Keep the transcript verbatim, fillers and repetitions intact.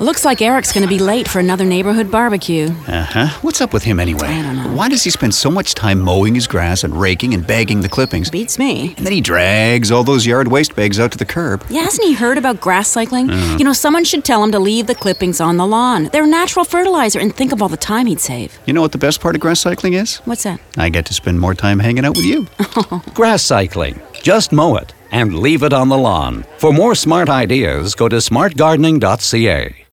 Looks like Eric's going to be late for another neighborhood barbecue. Uh-huh. What's up with him anyway? I don't know. Why does he spend so much time mowing his grass and raking and bagging the clippings? Beats me. And then he drags all those yard waste bags out to the curb. Yeah, hasn't he heard about grass cycling? Uh. You know, someone should tell him to leave the clippings on the lawn. They're natural fertilizer, and think of all the time he'd save. You know what the best part of grass cycling is? What's that? I get to spend more time hanging out with you. Grass cycling. Just mow it and leave it on the lawn. For more smart ideas, go to smart gardening dot c a.